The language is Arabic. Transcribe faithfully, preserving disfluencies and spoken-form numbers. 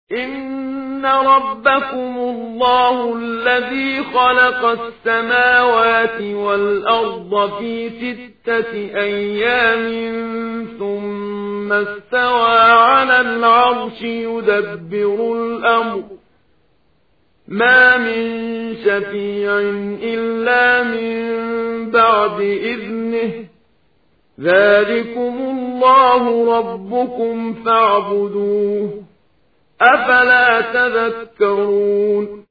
إن ربكم الله الذي خلق السماوات والأرض في ستة أيام ثم استوى على العرش يدبر الأمر ما من شفيع إلا من بعد إذنه ذلكم الله ربكم فاعبدوه أفلا تذكرون